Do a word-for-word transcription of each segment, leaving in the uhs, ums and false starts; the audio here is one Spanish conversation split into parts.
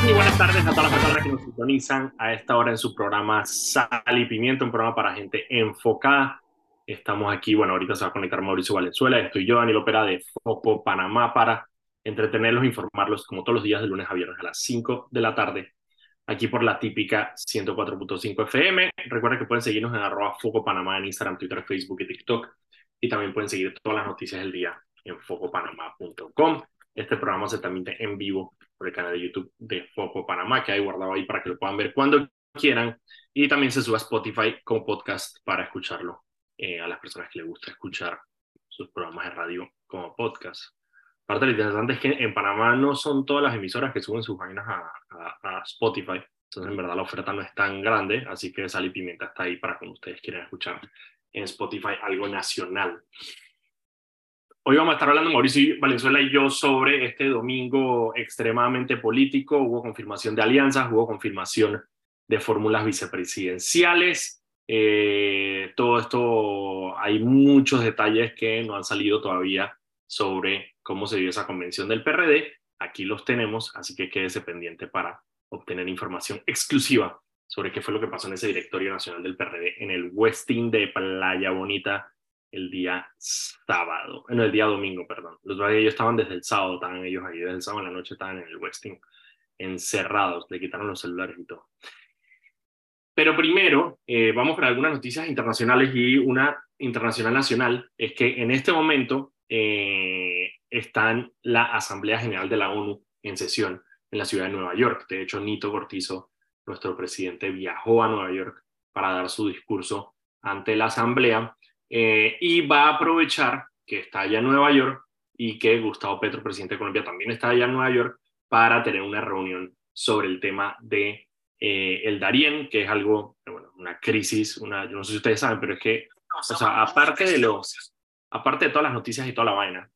Muy buenas tardes a todas las personas que nos sintonizan a esta hora en su programa Sal y Pimienta, un programa para gente enfocada. Estamos aquí, bueno, ahorita se va a conectar Mauricio Valenzuela, estoy yo, Daniel Opera de Foco Panamá, para entretenerlos e informarlos como todos los días de lunes a viernes a las cinco de la tarde, aquí por la típica ciento cuatro punto cinco F M. Recuerda que pueden seguirnos en arroba Foco Panamá en Instagram, Twitter, Facebook y TikTok. Y también pueden seguir todas las noticias del día en foco panamá punto com. Este programa se transmite en vivo por el canal de YouTube de Foco Panamá, que hay guardado ahí para que lo puedan ver cuando quieran. Y también se sube a Spotify como podcast para escucharlo eh, a las personas que les gusta escuchar sus programas de radio como podcast. Parte de lo interesante es que en Panamá no son todas las emisoras que suben sus vainas a, a, a Spotify. Entonces, en verdad, la oferta no es tan grande. Así que Sal y Pimienta está ahí para cuando ustedes quieran escuchar en Spotify algo nacional. Hoy vamos a estar hablando, Mauricio Valenzuela y yo, sobre este domingo extremadamente político. Hubo confirmación de alianzas, hubo confirmación de fórmulas vicepresidenciales. Eh, todo esto, hay muchos detalles que no han salido todavía sobre cómo se dio esa convención del P R D. Aquí los tenemos, así que quédese pendiente para obtener información exclusiva sobre qué fue lo que pasó en ese directorio nacional del P R D en el Westin de Playa Bonita el día sábado, no, el día domingo, perdón. Los de ellos estaban desde el sábado, estaban ellos ahí, desde el sábado en la noche estaban en el Westin, encerrados, le quitaron los celulares y todo. Pero primero, eh, vamos con algunas noticias internacionales, y una internacional nacional es que en este momento eh, está en la Asamblea General de la ONU en sesión en la ciudad de Nueva York. De hecho, Nito Cortizo, nuestro presidente, viajó a Nueva York para dar su discurso ante la Asamblea. Eh, y va a aprovechar que está allá en Nueva York y que Gustavo Petro, presidente de Colombia, también está allá en Nueva York, para tener una reunión sobre el tema de eh, el Darién, que es algo, bueno, una crisis, una, yo no sé si ustedes saben, pero es que, o sea, aparte de los, aparte de todas las noticias y toda la vaina,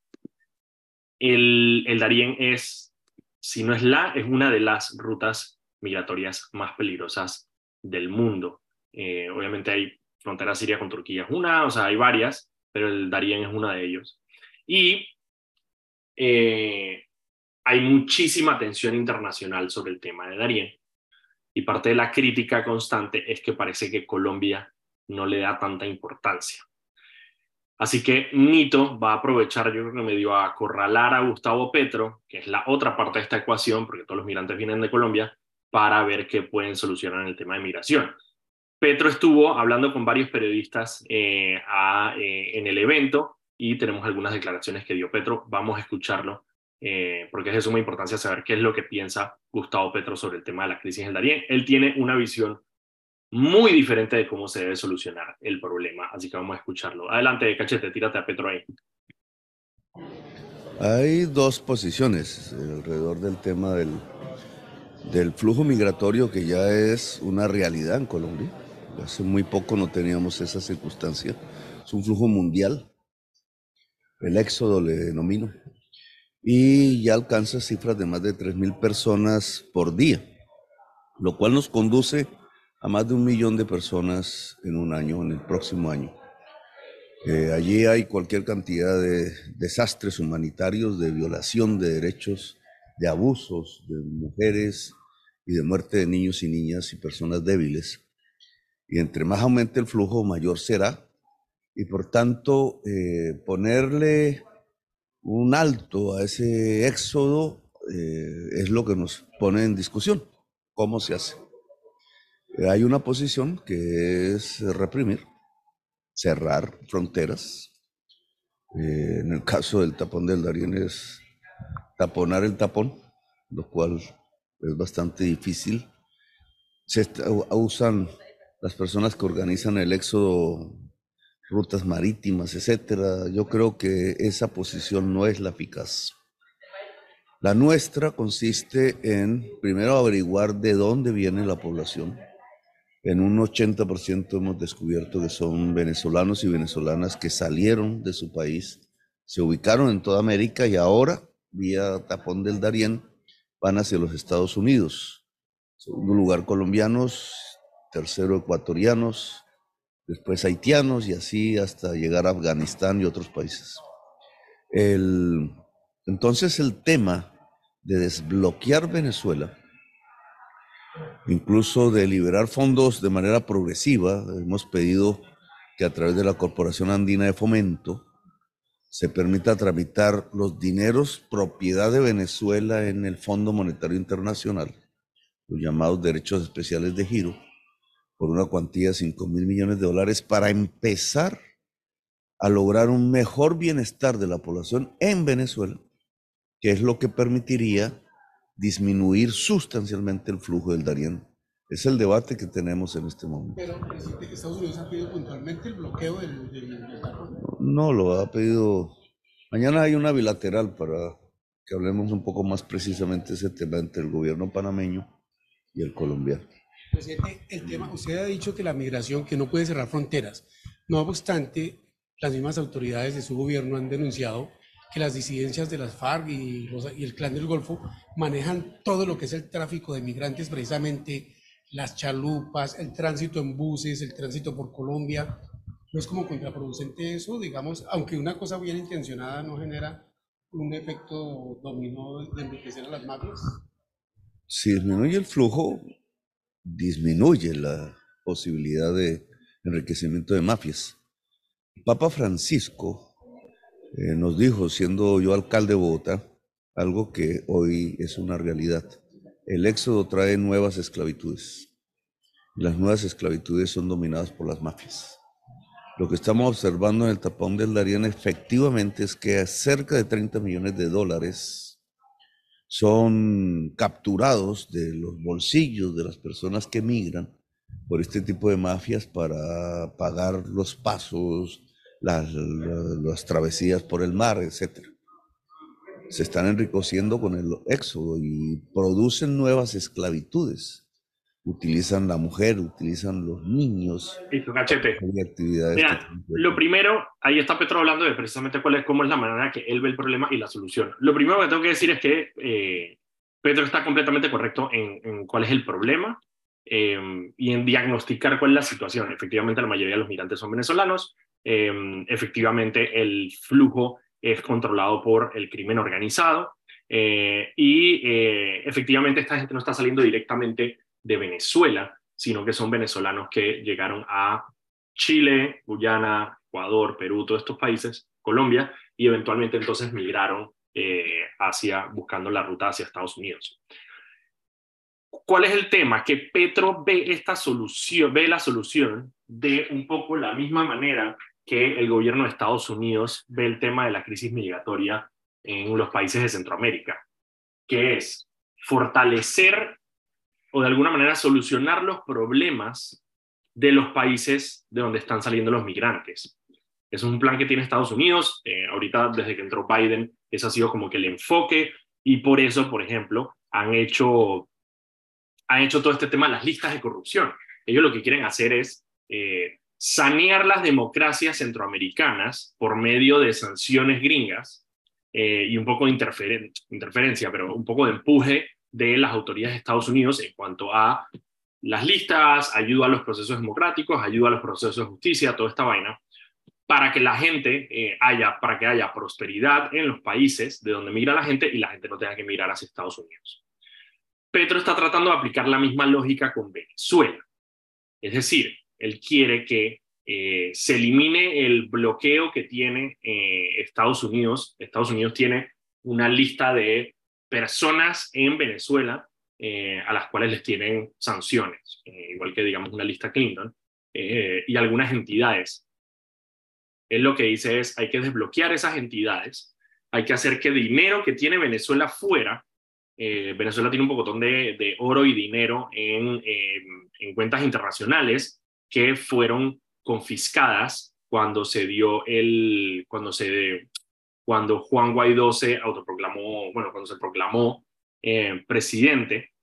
el, el Darién es, si no es la, es una de las rutas migratorias más peligrosas del mundo. Eh, obviamente hay frontera siria con Turquía, es una, o sea, hay varias, pero el Darién es una de ellos. Y eh, hay muchísima atención internacional sobre el tema de Darién, y parte de la crítica constante es que parece que Colombia no le da tanta importancia. Así que Nito va a aprovechar, yo creo que medio a acorralar a Gustavo Petro, que es la otra parte de esta ecuación, porque todos los migrantes vienen de Colombia, para ver qué pueden solucionar en el tema de migración. Petro estuvo hablando con varios periodistas eh, a, eh, en el evento, y tenemos algunas declaraciones que dio Petro. Vamos a escucharlo, eh, porque es de suma importancia saber qué es lo que piensa Gustavo Petro sobre el tema de la crisis del Darién. Él tiene una visión muy diferente de cómo se debe solucionar el problema, así que vamos a escucharlo. Adelante, Cachete, tírate a Petro ahí. Hay dos posiciones alrededor del tema del, del flujo migratorio, que ya es una realidad en Colombia. Hace muy poco no teníamos esa circunstancia. Es un flujo mundial, el éxodo le denomino, y ya alcanza cifras de más de tres mil personas por día, lo cual nos conduce a más de un millón de personas en un año, en el próximo año. Eh, allí hay cualquier cantidad de desastres humanitarios, de violación de derechos, de abusos de mujeres y de muerte de niños y niñas y personas débiles. Y entre más aumente el flujo, mayor será. Y por tanto, eh, ponerle un alto a ese éxodo eh, es lo que nos pone en discusión. ¿Cómo se hace? Eh, hay una posición que es reprimir, cerrar fronteras. Eh, en el caso del tapón del Darién es taponar el tapón, lo cual es bastante difícil. Se usan las personas que organizan el éxodo, rutas marítimas, etcétera. Yo creo que esa posición no es la eficaz. La nuestra consiste en, primero, averiguar de dónde viene la población. En un ochenta por ciento hemos descubierto que son venezolanos y venezolanas que salieron de su país, se ubicaron en toda América y ahora, vía Tapón del Darién, van hacia los Estados Unidos. Segundo lugar, colombianos. Tercero, ecuatorianos. Después haitianos, y así hasta llegar a Afganistán y otros países. El, entonces el tema de desbloquear Venezuela incluso de liberar fondos de manera progresiva. Hemos pedido que a través de la Corporación Andina de Fomento se permita tramitar los dineros propiedad de Venezuela en el Fondo Monetario Internacional, los llamados derechos especiales de giro, por una cuantía de cinco mil millones de dólares para empezar a lograr un mejor bienestar de la población en Venezuela, que es lo que permitiría disminuir sustancialmente el flujo del Darién. Es el debate que tenemos en este momento. Pero, presidente, ¿Estados Unidos ha pedido puntualmente el bloqueo del, del, del acuerdo? No, lo ha pedido. Mañana hay una bilateral para que hablemos un poco más precisamente de ese tema entre el gobierno panameño y el colombiano. Presidente, el tema, usted ha dicho que la migración, que no puede cerrar fronteras. No obstante, las mismas autoridades de su gobierno han denunciado que las disidencias de las FARC y, los, y el Clan del Golfo manejan todo lo que es el tráfico de migrantes, precisamente las chalupas, el tránsito en buses, el tránsito por Colombia. ¿No es como contraproducente eso? Digamos, aunque una cosa bien intencionada no genera un efecto dominó de enriquecer a las mafias. Si disminuye el flujo, disminuye la posibilidad de enriquecimiento de mafias. Papa Francisco eh, nos dijo, siendo yo alcalde de Bogotá, algo que hoy es una realidad. El éxodo trae nuevas esclavitudes. Las nuevas esclavitudes son dominadas por las mafias. Lo que estamos observando en el tapón del Darién efectivamente es que cerca de treinta millones de dólares son capturados de los bolsillos de las personas que migran por este tipo de mafias para pagar los pasos, las, las, las travesías por el mar, etcétera. Se están enriqueciendo con el éxodo y producen nuevas esclavitudes. Utilizan la mujer, utilizan los niños. Listo, cachete. Mira, lo primero, ahí está Petro hablando de precisamente cuál es, cómo es la manera que él ve el problema y la solución. Lo primero que tengo que decir es que eh, Petro está completamente correcto en, en cuál es el problema eh, y en diagnosticar cuál es la situación. Efectivamente, la mayoría de los migrantes son venezolanos. Eh, efectivamente, el flujo es controlado por el crimen organizado eh, y eh, efectivamente esta gente no está saliendo directamente de Venezuela, sino que son venezolanos que llegaron a Chile, Guyana, Ecuador, Perú, todos estos países, Colombia, y eventualmente entonces migraron eh, hacia, buscando la ruta hacia Estados Unidos. ¿Cuál es el tema? Que Petro ve esta solución, ve la solución de un poco la misma manera que el gobierno de Estados Unidos ve el tema de la crisis migratoria en los países de Centroamérica, que es fortalecer o de alguna manera solucionar los problemas de los países de donde están saliendo los migrantes. Es un plan que tiene Estados Unidos. Eh, ahorita, desde que entró Biden, ese ha sido como que el enfoque, y por eso, por ejemplo, han hecho, han hecho todo este tema de las listas de corrupción. Ellos lo que quieren hacer es eh, sanear las democracias centroamericanas por medio de sanciones gringas eh, y un poco de interferen interferencia, pero un poco de empuje de las autoridades de Estados Unidos en cuanto a las listas, ayuda a los procesos democráticos, ayuda a los procesos de justicia, toda esta vaina, para que la gente eh, haya, para que haya prosperidad en los países de donde migra la gente y la gente no tenga que migrar hacia Estados Unidos. Petro está tratando de aplicar la misma lógica con Venezuela. Es decir, él quiere que eh, se elimine el bloqueo que tiene eh, Estados Unidos. Estados Unidos tiene una lista de personas en Venezuela eh, a las cuales les tienen sanciones, eh, igual que digamos una lista Clinton, eh, y algunas entidades. Él lo que dice es, hay que desbloquear esas entidades, hay que hacer que dinero que tiene Venezuela fuera, eh, Venezuela tiene un pocotón de, de oro y dinero en, eh, en cuentas internacionales que fueron confiscadas cuando se dio el, cuando se cuando Juan Guaidó se autoproclamó, bueno, cuando se proclamó eh, presidente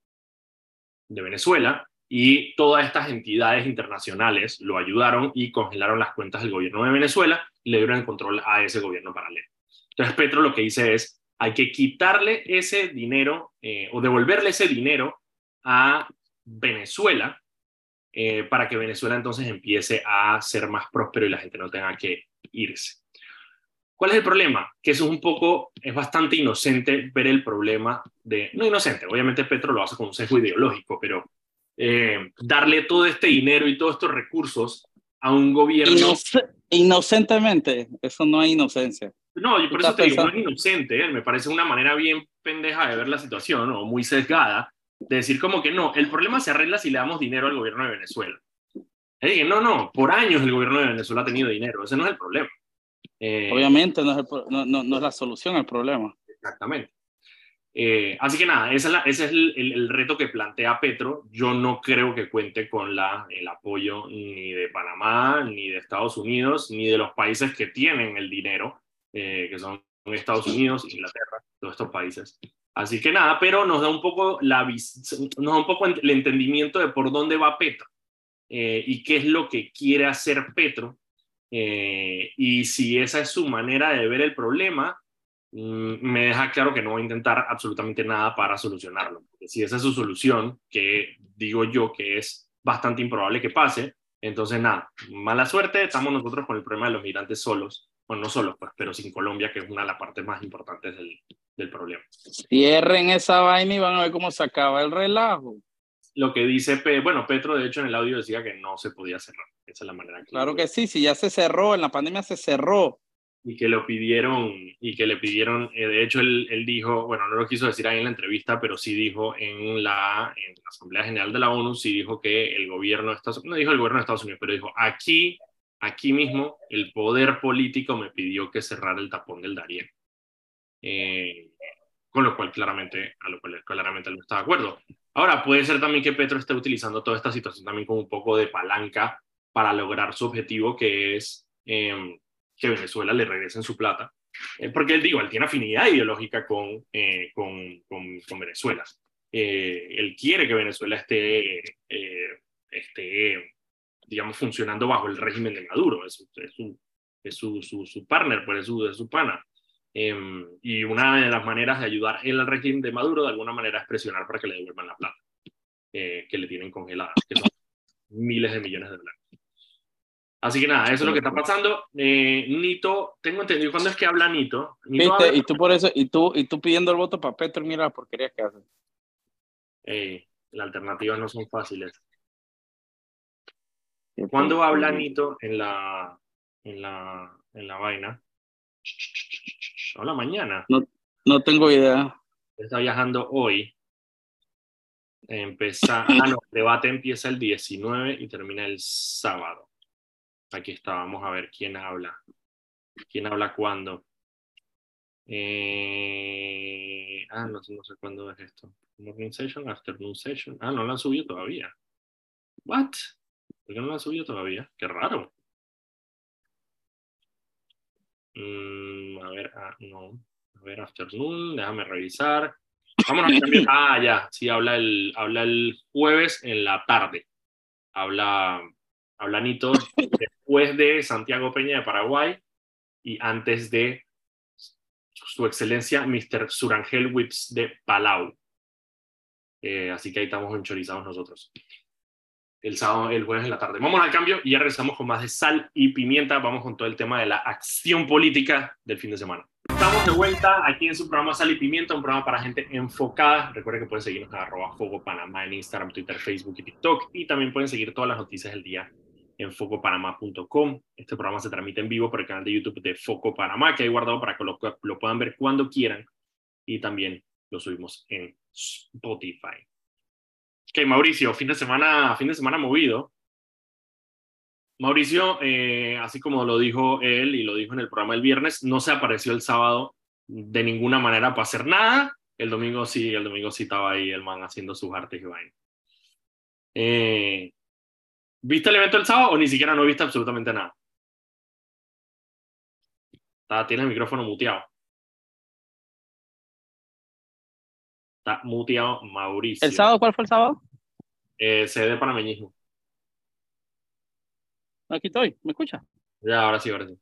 de Venezuela, y todas estas entidades internacionales lo ayudaron y congelaron las cuentas del gobierno de Venezuela y le dieron el control a ese gobierno paralelo. Entonces Petro lo que dice es, hay que quitarle ese dinero eh, o devolverle ese dinero a Venezuela eh, para que Venezuela entonces empiece a ser más próspero y la gente no tenga que irse. ¿Cuál es el problema? Que eso es un poco, es bastante inocente ver el problema de, no inocente, obviamente Petro lo hace con un sesgo ideológico, pero eh, darle todo este dinero y todos estos recursos a un gobierno. Inoc- inocentemente, eso no es inocencia. No, y Tú por eso estás te digo, no pensando, es inocente, ¿eh? Me parece una manera bien pendeja de ver la situación, o muy sesgada, de decir como que no, el problema se arregla si le damos dinero al gobierno de Venezuela. Es decir, no, no, por años el gobierno de Venezuela ha tenido dinero, ese no es el problema. Eh, obviamente no es, el pro- no, no, no es la solución al problema. Exactamente. Eh, así que nada, esa es la, ese es el, el, el reto que plantea Petro. Yo no creo que cuente con la, el apoyo ni de Panamá, ni de Estados Unidos, ni de los países que tienen el dinero, eh, que son Estados Unidos, Inglaterra, todos estos países. Así que nada, pero nos da un poco, la, nos da un poco el entendimiento de por dónde va Petro eh, y qué es lo que quiere hacer Petro. Eh, y si esa es su manera de ver el problema, me deja claro que no va a intentar absolutamente nada para solucionarlo. Porque si esa es su solución, que digo yo que es bastante improbable que pase, entonces nada, mala suerte, estamos nosotros con el problema de los migrantes solos, bueno, no solos, pues, pero sin Colombia, que es una de las partes más importantes del, del problema. Cierren esa vaina y van a ver cómo se acaba el relajo. Lo que dice, Pe bueno, Petro de hecho en el audio decía que no se podía cerrar, esa es la manera que... Claro que sí, si ya se cerró, en la pandemia se cerró. Y que lo pidieron, y que le pidieron, eh, de hecho él, él dijo, bueno, no lo quiso decir ahí en la entrevista, pero sí dijo en la, en la Asamblea General de la ONU, sí dijo que el gobierno de Estados Unidos, no dijo el gobierno de Estados Unidos, pero dijo, aquí, aquí mismo, el poder político me pidió que cerrara el tapón del Darién. Eh, con lo cual claramente, a lo cual claramente él no está de acuerdo. Ahora, puede ser también que Petro esté utilizando toda esta situación también como un poco de palanca para lograr su objetivo, que es... Eh, que Venezuela le regresen su plata, eh, porque él, digo, él tiene afinidad ideológica con, eh, con, con, con Venezuela. Eh, él quiere que Venezuela esté, eh, esté, digamos, funcionando bajo el régimen de Maduro, es, es, su, es su, su, su partner, pues es su, es su pana. Eh, y una de las maneras de ayudar él al régimen de Maduro, de alguna manera, es presionar para que le devuelvan la plata, eh, que le tienen congelada, que son miles de millones de dólares. Así que nada, eso es lo que está pasando. Eh, Nito, tengo entendido, ¿cuándo es que habla Nito? Nito ¿Viste? habla... Y tú por eso, y tú, y tú pidiendo el voto para Petro, mira la porquería que hace. Eh, las alternativas no son fáciles. ¿Cuándo habla Nito en la, en la, en la vaina? Habla mañana. No, no tengo idea. Está viajando hoy. Empezar... Ah, no, el debate empieza el diecinueve y termina el sábado. Aquí está, vamos a ver quién habla. ¿Quién habla cuándo? Eh... Ah, no, no sé cuándo es esto. Morning session, afternoon session. Ah, no lo han subido todavía. What? ¿Por qué no lo han subido todavía? Qué raro. Mm, a ver, ah, no. A ver, afternoon, déjame revisar. Vámonos a cambiar. Ah, ya, sí, habla el, habla el jueves en la tarde. Habla, habla Nito después de Santiago Peña de Paraguay y antes de su excelencia mister Surangel Whips de Palau. Eh, así que ahí estamos enchorizados nosotros. El sábado, el jueves en la tarde. Vamos al cambio y ya regresamos con más de Sal y Pimienta. Vamos con todo el tema de la acción política del fin de semana. Estamos de vuelta aquí en su programa Sal y Pimienta, un programa para gente enfocada. Recuerden que pueden seguirnos en arroba Foco Panamá en Instagram, Twitter, Facebook y TikTok. Y también pueden seguir todas las noticias del día en foco panamá punto com. Este programa se transmite en vivo por el canal de YouTube de Foco Panamá, que hay guardado para que lo, lo puedan ver cuando quieran. Y también lo subimos en Spotify. Ok, Mauricio, fin de semana, fin de semana movido. Mauricio, eh, así como lo dijo él y lo dijo en el programa el viernes, no se apareció el sábado de ninguna manera para hacer nada. El domingo sí, el domingo sí estaba ahí el man haciendo sus artes y vaina. Eh, ¿Viste el evento el sábado o ni siquiera no viste absolutamente nada? Está, tienes el micrófono muteado. Está muteado Mauricio. ¿El sábado? ¿Cuál fue el sábado? Eh, sede de panameñismo. Aquí estoy, ¿me escucha? Ya, ahora sí, ahora sí.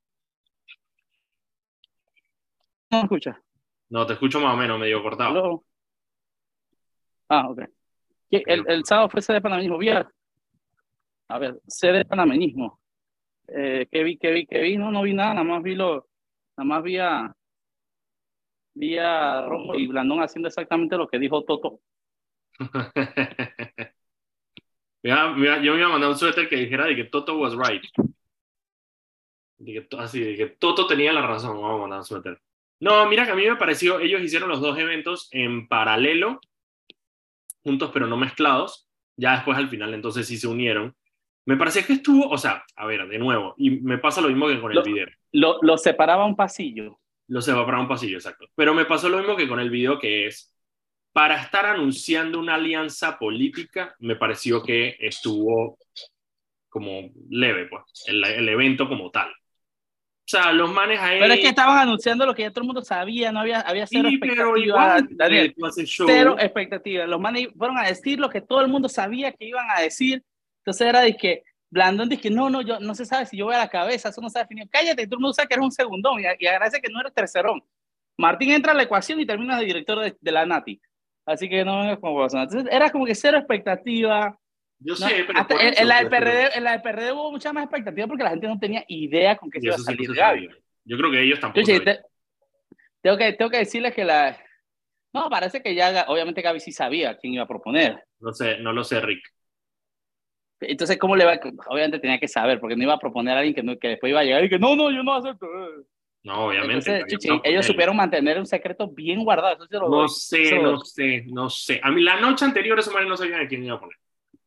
No me escucha. No, te escucho más o menos, medio cortado. ¿Aló? Ah, ok. El, el sábado fue sede de panameñismo. Vía. A ver, sede de panameñismo. Eh, ¿Qué vi, qué vi, qué vi? No, no vi nada, nada más vi lo, nada más vi a, vi a Rojo y Blandón haciendo exactamente lo que dijo Toto. yo me iba a mandar un suéter que dijera de que Toto was right. De que, así, de que Toto tenía la razón. Vamos a mandar un suéter. No, mira que a mí me pareció, ellos hicieron los dos eventos en paralelo, juntos pero no mezclados. Ya después al final entonces sí se unieron. Me parecía que estuvo, o sea, a ver, de nuevo, y me pasa lo mismo que con el Lo, video. lo, lo separaba un pasillo. Lo separaba un pasillo, exacto. Pero me pasó lo mismo que con el video, que es, para estar anunciando una alianza política, me pareció que estuvo como leve, pues, el, el evento como tal. O sea, los manes ahí... Pero es que estaban anunciando lo que ya todo el mundo sabía, no había, había cero sí, expectativa. pero igual, Daniel, show. Cero expectativa. Los manes fueron a decir lo que todo el mundo sabía que iban a decir. Entonces era de que Blandón dice que no, no, yo no se sabe si yo voy a la cabeza, eso no se ha definido. Cállate, todo el mundo sabe que eres un segundón y, y agradece que no eres tercerón. Martín entra a la ecuación y termina de director de, de la Nati. Así que no vengas como persona. Entonces era como que cero expectativa. Yo No, sé, pero hasta por en, eso, en, la del pero- P R D, en la del P R D hubo mucha más expectativa porque la gente no tenía idea con qué se y iba a eso sí salir no se Gaby. sabía. Yo creo que ellos tampoco Yo, sabían. te, tengo, que, tengo que decirles que la... No, parece que ya, obviamente Gaby sí sabía quién iba a proponer. No sé, no lo sé, Rick. Entonces, ¿cómo le va? Obviamente tenía que saber, porque no iba a proponer a alguien que, no, que después iba a llegar y que no, no, yo no acepto. No, obviamente. Entonces, que chuchi, habían ellos él. supieron mantener un secreto bien guardado. Eso se lo No doy. sé, Eso lo no doy. sé, no sé. A mí la noche anterior esos manes no sabían a quién iba a poner.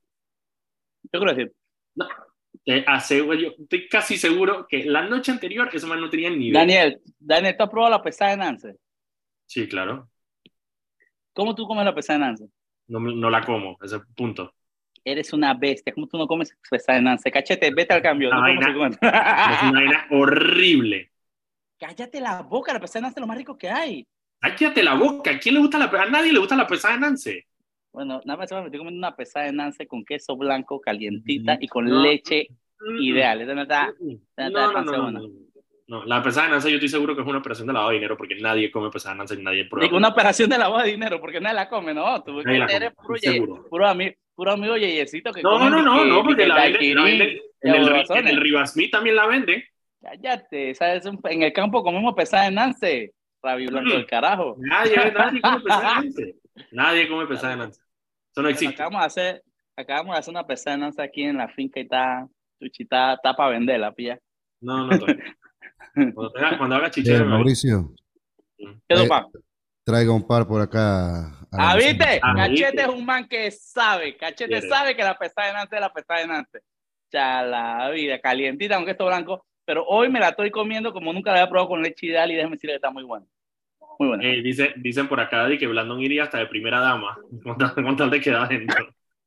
Yo creo que No, te aseguro, yo estoy casi seguro que la noche anterior esos manes no tenían ni idea. Daniel, Daniel, ¿tú has probado la pesada de Nance? Sí, claro. ¿Cómo tú comes la pesada de Nance? No, me- no la como, ese es el punto. Eres una bestia. ¿Cómo tú no comes pesada de Nance? Cachete, vete al cambio. Una ¿Tú cómo vaina, se come? es una vaina horrible. Cállate la boca, la pesada de Nance es lo más rico que hay. Cállate la boca. ¿A quién le gusta la pesada? A nadie le gusta la pesada de Nance. Bueno, nada más me estoy comiendo una pesada de Nance con queso blanco, calientita y con No. leche Mm, ideal. Esa no está, mm, esa No, está no, no, no, buena. no, no. La pesada de Nance yo estoy seguro que es una operación de lavado de dinero porque nadie come pesada de Nance y nadie prueba. Digo, una operación de lavado de dinero, porque nadie la come, ¿no? Tú Nadie la come, eres puro, estoy ye- seguro. puro, ami- puro amigo yeyecito que No, comen no, no, dique- no, porque dique la venden, la daiquirí venden y en el, Ri- en aguasones. el Rivasmith también la venden. Cállate, ¿sabes? En el campo comemos pesada de Nance. Rabi Blanco del carajo. Nadie, nadie come pesada de Nance. Nadie come pesada de Nance. Eso no Bueno, existe. acabamos de hacer, acabamos de hacer una pesada de Nance aquí en la finca y está, chuchi, está, está para venderla, pilla. No, no, todavía. Cuando, tenga- cuando haga Eh, chichero, me avisa. Mauricio, ¿Qué Eh, dopa? traiga un par por acá. a la Ah, mesa. ¿viste? Ah, Cachete ¿viste? es un man que sabe. Cachete Quiere. sabe que la pesada de Nance es la pesada de Nance. Ya la vida, calientita, aunque esto blanco. Pero hoy me la estoy comiendo como nunca la había probado con leche ideal y déjame decirle que está muy buena. Muy buena. Eh, dice, dicen por acá de que Blandón iría hasta de primera dama. Con tal, con tal de quedar adentro.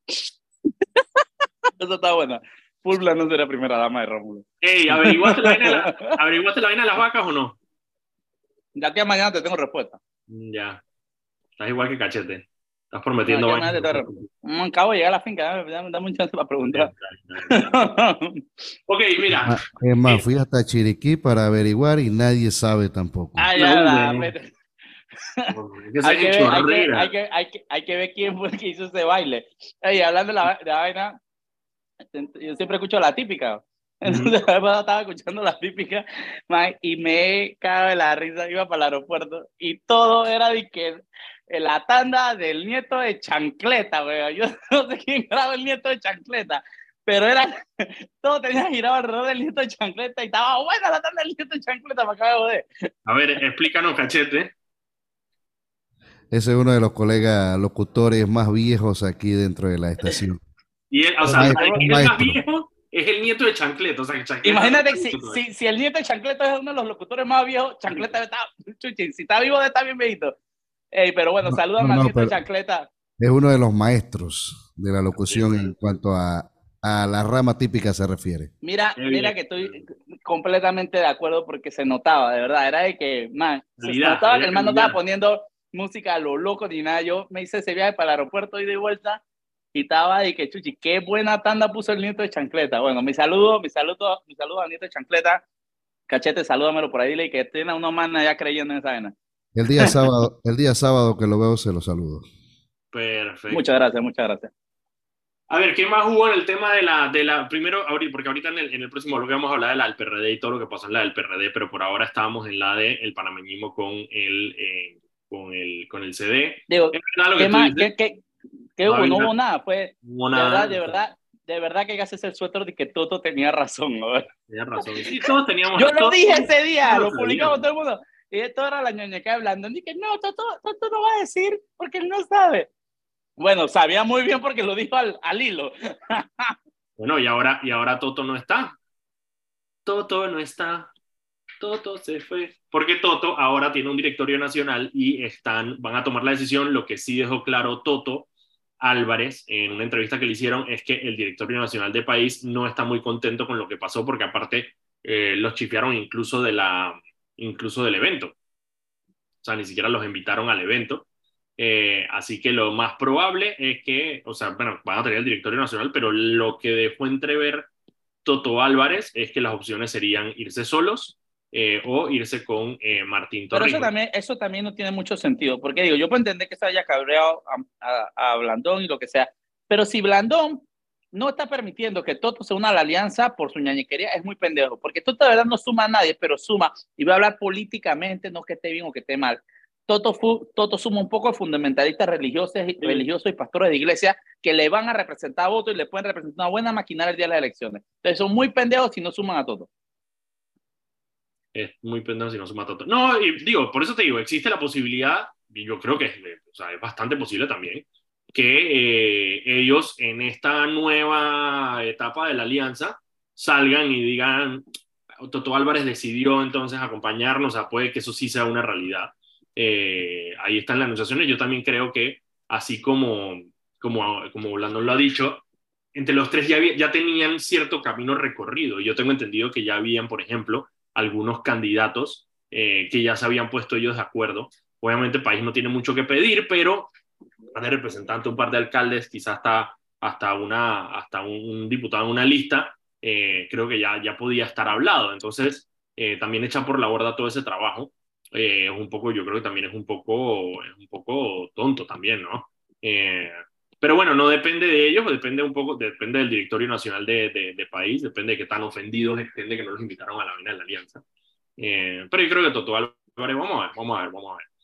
Eso está buena. Full Blandón será primera dama de Rómulo. Ey, ¿averiguaste la, vaina de la, ¿averiguaste la vaina de las vacas o no? De aquí a mañana te tengo respuesta. Mm, Ya. Estás igual que Cachete. Estás No, prometiendo de aquí a vainas. mañana te tengo respuesta. Mm, acabo de llegar a la finca, dame, dame, dame un chance para preguntar. Ok, mira. Ah, Es más, fui hasta Chiriquí para averiguar y nadie sabe tampoco. Ah, ya, la, No, vete. que hay, que ver, hay, que, chorrera. hay, que, hay, que, hay que ver quién fue el que hizo ese baile. Oye, hablando de la, de la vaina, yo siempre escucho la típica. Entonces, uh-huh. la vez pasada estaba escuchando la típica, man, y me cago de la risa. Iba para el aeropuerto y todo era de que la tanda del nieto de Chancleta, weón. Yo no sé quién graba el nieto de Chancleta, pero era todo tenía girado alrededor del nieto de Chancleta y estaba buena la tanda del nieto de Chancleta, me acabo de joder. A ver, explícanos, Cachete. Ese es uno de los colegas locutores más viejos aquí dentro de la estación. Y él, o sea, Maestro, el que es maestro. más viejo es el nieto de Chancleta. O sea, que Chancleta Imagínate es si, si, si el nieto de Chancleta es uno de los locutores más viejos, Chancleta está, chuchi, si está vivo, está bien viejito. Ey, pero bueno, No, salúdame no, al no, nieto de pero- Chancleta. Es uno de los maestros de la locución Sí, sí. en cuanto a, a la rama típica se refiere. Mira, Qué mira bien. que estoy completamente de acuerdo porque se notaba, de verdad, era de que, man, se Calidad, notaba había que el man no calidad. estaba poniendo música a lo loco ni nada. Yo me hice ese viaje para el aeropuerto y de vuelta y estaba de que, chuchi, qué buena tanda puso el nieto de Chancleta. Bueno, mi saludo, mi saludo, mi saludo al nieto de Chancleta. Cachete, salúdamelo por ahí, dile que tiene una mano ya creyendo en esa vaina. El día sábado, el día sábado que lo veo se lo saludo. Perfecto. Muchas gracias, muchas gracias. A ver, ¿qué más hubo en el tema de la, de la primero, ahorita, porque ahorita en el, en el próximo bloque vamos a hablar de la del P R D y todo lo que pasó en la del P R D, pero por ahora estábamos en la del panameñismo con el, eh, con el, con el C D. Digo, Es verdad lo que ¿qué tú más? dices. ¿Qué, qué, qué No hubo? había No nada. hubo nada, fue, No hubo de nada. verdad, de verdad, de verdad que haces el suéter de que Toto tenía razón, ¿no? Tenía razón. Sí, todos teníamos... Yo lo todos, dije ese día, todos lo lo publicamos sabíamos. todo el mundo. Y todo era la ñoñeca hablando. Dije, no, Toto, Toto no va a decir porque él no sabe. Bueno, sabía muy bien porque lo dijo al, al hilo. Bueno, y ahora, y ahora Toto no está. Toto no está. Toto se fue. Porque Toto ahora tiene un directorio nacional y están, van a tomar la decisión. Lo que sí dejó claro Toto Álvarez en una entrevista que le hicieron es que el directorio nacional de país no está muy contento con lo que pasó porque aparte eh, los chifiaron incluso, de la, incluso del evento. O sea, ni siquiera los invitaron al evento. Eh, así que lo más probable es que, o sea, bueno, van a tener el directorio nacional, pero lo que dejó entrever Toto Álvarez es que las opciones serían irse solos eh, o irse con eh, Martín Pero eso Torrijos. también, eso también no tiene mucho sentido, porque digo, yo puedo entender que se haya cabreado a, a, a Blandón y lo que sea, pero si Blandón no está permitiendo que Toto se una a la alianza por su ñañequería, es muy pendejo, porque Toto de verdad no suma a nadie, pero suma, y voy a hablar políticamente, no que esté bien o que esté mal. Toto, fu, Toto suma un poco de fundamentalistas religiosos, sí. religiosos y pastores de iglesia que le van a representar votos y le pueden representar una buena maquinaria el día de las elecciones. Entonces son muy pendejos si no suman a Toto. Es muy pendejo si no suma Toto. No, y digo, por eso te digo, existe la posibilidad, y yo creo que es, o sea, es bastante posible también, que eh, ellos en esta nueva etapa de la alianza salgan y digan, Toto Álvarez decidió entonces acompañarnos, o sea, puede que eso sí sea una realidad. Eh, ahí están las anunciaciones. Yo también creo que, así como, como, como Blandón lo ha dicho, entre los tres ya, había, ya tenían cierto camino recorrido. Yo tengo entendido que ya habían, por ejemplo, algunos candidatos eh, que ya se habían puesto ellos de acuerdo. Obviamente el país no tiene mucho que pedir, pero un par de representantes, un par de alcaldes, quizás hasta, hasta, una, hasta un, un diputado en una lista, eh, creo que ya, ya podía estar hablado. Entonces, eh, también echan por la borda todo ese trabajo. Eh, es un poco, yo creo que también es un poco, es un poco tonto también, ¿no? Eh, pero bueno, no depende de ellos, depende un poco, depende del directorio nacional de, de, de país, depende de qué tan ofendidos estén de que no los invitaron a la vaina de la alianza. Eh, pero yo creo que Toto Álvarez, vamos a ver, vamos a ver, vamos a ver.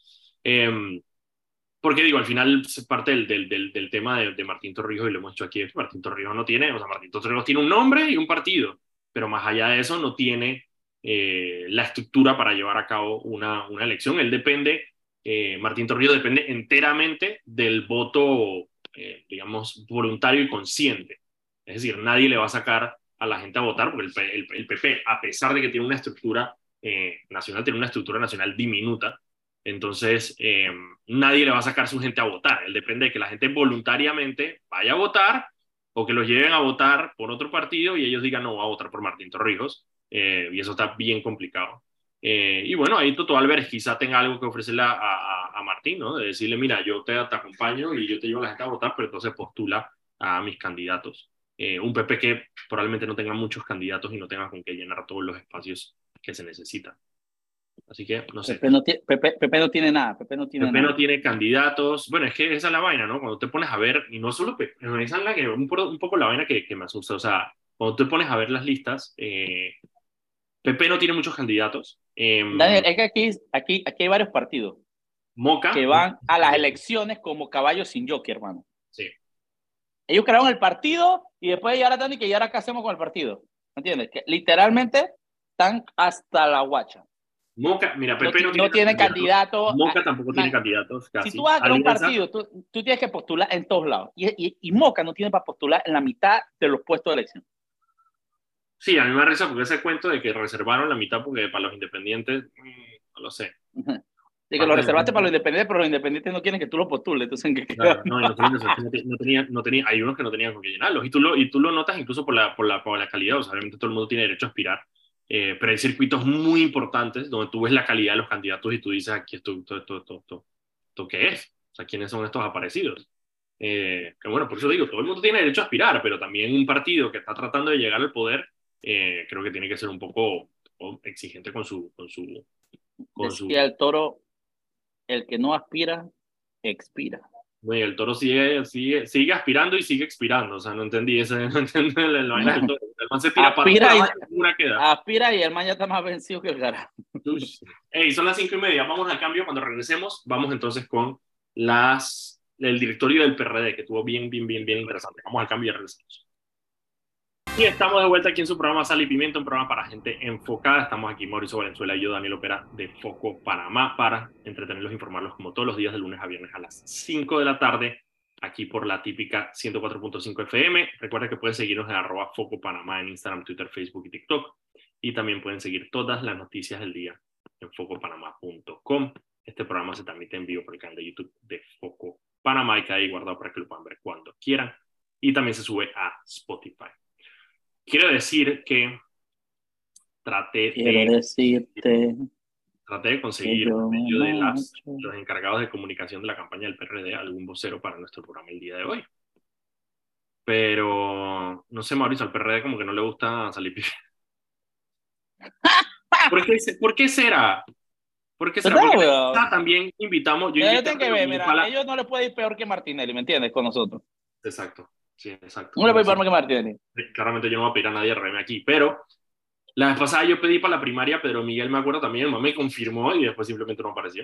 Eh, porque digo, al final es parte del, del, del, del tema de, de Martín Torrijos, y lo hemos dicho aquí, Martín Torrijos no tiene, o sea, Martín Torrijos tiene un nombre y un partido, pero más allá de eso no tiene eh, la estructura para llevar a cabo una, una elección. Él depende, eh, Martín Torrijos depende enteramente del voto, eh, digamos, voluntario y consciente. Es decir, nadie le va a sacar a la gente a votar, porque el, el, el P P, a pesar de que tiene una estructura eh, nacional, tiene una estructura nacional diminuta. Entonces, eh, nadie le va a sacar su gente a votar. Él depende de que la gente voluntariamente vaya a votar o que los lleven a votar por otro partido y ellos digan, no, voy a votar por Martín Torrijos. Eh, y eso está bien complicado. Eh, y bueno, ahí Toto Álvarez quizá tenga algo que ofrecerle a, a, a Martín, ¿no? De decirle, mira, yo te, te acompaño y yo te llevo a la gente a votar, pero entonces postula a mis candidatos. Eh, un P P que probablemente no tenga muchos candidatos y no tenga con qué llenar todos los espacios que se necesitan. Así que, no sé. Pepe no, tiene, Pepe, Pepe no tiene nada. Pepe no tiene Pepe nada. no tiene candidatos. Bueno, es que esa es la vaina, ¿no? Cuando te pones a ver, y no solo Pepe, esa es la que, un, un poco la vaina que, que me asusta. O sea, cuando te pones a ver las listas, eh, Pepe no tiene muchos candidatos. Eh, Daniel, es que aquí, aquí, aquí hay varios partidos Moca. que van a las elecciones como caballos sin jockey, hermano. Sí. Ellos crearon el partido y después ya ahora están y que ya ahora qué hacemos con el partido. ¿Entiendes? Que literalmente están hasta la guacha. Moca, mira, Pepe no, no, tiene, no tiene candidatos. Moca tampoco man, tiene candidatos. Casi. Si tú vas a crear un Alianza, partido, tú, tú tienes que postular en todos lados. Y, y, y Moca no tiene para postular en la mitad de los puestos de elección. Sí, a mí me da risa porque ese cuento de que reservaron la mitad porque para los independientes, mmm, no lo sé. Uh-huh. De que lo reservaste para los independientes, pero los independientes no quieren que tú lo postules. Entonces, ¿qué claro, no, y los independientes no tenían, no tenía, hay unos que no tenían con qué llenarlos. Y tú lo, y tú lo notas incluso por la, por, la, por la calidad. O sea, obviamente todo el mundo tiene derecho a aspirar. Eh, pero hay circuitos muy importantes donde tú ves la calidad de los candidatos y tú dices, aquí esto, esto, esto, esto, esto, esto ¿qué es? O sea, ¿quiénes son estos aparecidos? Eh, que bueno, por eso digo, todo el mundo tiene derecho a aspirar, pero también un partido que está tratando de llegar al poder, eh, creo que tiene que ser un poco, un poco exigente con su... Con su, con Decía su... el Toro, el que no aspira, expira. Bueno, el Toro sigue, sigue, sigue aspirando y sigue expirando, o sea, no entendí ese, no entendí la, la vaina del Toro. El man se tira aspira, para y, abajo, una queda. aspira y el man ya está más vencido que el carajo. Hey, son las cinco y media, vamos al cambio. Cuando regresemos, vamos entonces con las, el directorio del P R D, que estuvo bien, bien, bien, bien interesante. Vamos al cambio y regresamos. Y estamos de vuelta aquí en su programa Sal y Pimienta, un programa para gente enfocada. Estamos aquí Mauricio Valenzuela y yo, Daniel Opera, de Foco Panamá, para entretenerlos e informarlos como todos los días de lunes a viernes a las cinco de la tarde, aquí por la típica ciento cuatro punto cinco F M. Recuerda que pueden seguirnos en arroba Foco Panamá en Instagram, Twitter, Facebook y TikTok. Y también pueden seguir todas las noticias del día en foco panamá punto com. Este programa se transmite en vivo por el canal de YouTube de Foco Panamá y queda ahí guardado para que lo puedan ver cuando quieran. Y también se sube a Spotify. Quiero decir que traté Quiero de, decirte traté de conseguir que yo por medio de me las, marcho. los encargados de comunicación de la campaña del P R D algún vocero para nuestro programa el día de hoy. Pero, no sé, Mauricio, al P R D como que no le gusta salir pipi. ¿Por qué, ¿Por qué será? ¿Por qué será? ¿Verdad, Porque weón? también invitamos... Yo Mira, invité yo a tengo que ver, Pedro mira, Pala- a ellos no les puede ir peor que Martinelli, ¿me entiendes? Con nosotros. Exacto, sí, exacto. No le puede Bueno, ir peor que Martinelli. sí, claramente yo no voy a pedir a nadie a reírme aquí, pero la vez pasada yo pedí para la primaria, Pedro Miguel, me acuerdo también, el mamá me confirmó y después simplemente no apareció.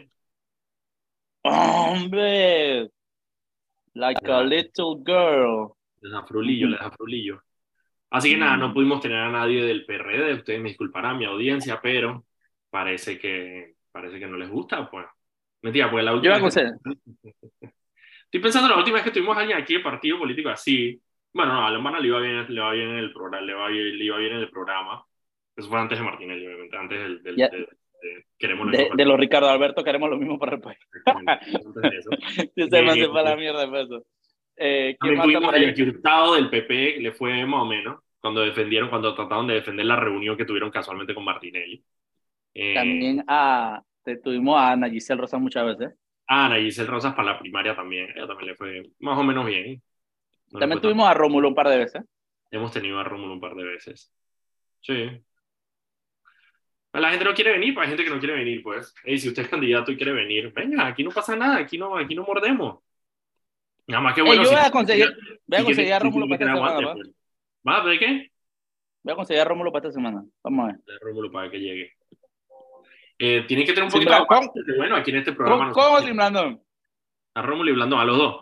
¡Hombre! Like a little girl. Les da frulillo, les da frulillo. Así que nada, no pudimos tener a nadie del P R D, ustedes me disculparán, mi audiencia, pero parece que, parece que no les gusta, pues. Mentira, pues la Yo última me vez que... aconsé. Estoy pensando la última vez que tuvimos a alguien aquí de partido político así. Bueno, no, a la hermana le iba bien, le va bien en el programa, le, va bien, le iba bien en el programa. Eso fue antes de Martinelli, obviamente, antes del, del Ya, de, de- queremos lo de, mismo para de el los país. Ricardo Alberto queremos lo mismo para el país. Exactamente, antes de eso. Sí, se me hace para la Eh, mierda de eso. Eh, ¿Quién También más está tuvimos por a ahí? Jackie Hurtado del P P, le fue más o menos, cuando defendieron, cuando trataron de defender la reunión que tuvieron casualmente con Martinelli. Eh, También a, te- tuvimos a Ana Giselle Rosa muchas veces. ah, Ana Giselle Rosas para la primaria también, ella también le fue más o menos bien, no le También fue tan tuvimos mal. a Rómulo un par de veces. Hemos tenido a Rómulo un par de veces. Sí. La gente no quiere venir, pues hay gente que no quiere venir, pues. Ey, si usted es candidato y quiere venir, venga, aquí no pasa nada, aquí no, aquí no mordemos. Nada más que Eh, bueno, yo si, voy a conseguir, voy a si, conseguir quiere, a si Rómulo tiene que para tener esta semana, aguante, ¿va? pues. ¿Va? ¿De qué? Voy a conseguir a Rómulo para esta semana. Vamos a ver. De Rómulo para que llegue. Eh, tiene que tener un Sin poquito de Bla- ¿Cómo, aguante, porque, bueno, aquí en este programa cómo, nosotros cómo sin Blandón? a Rómulo y Blandón, a los dos.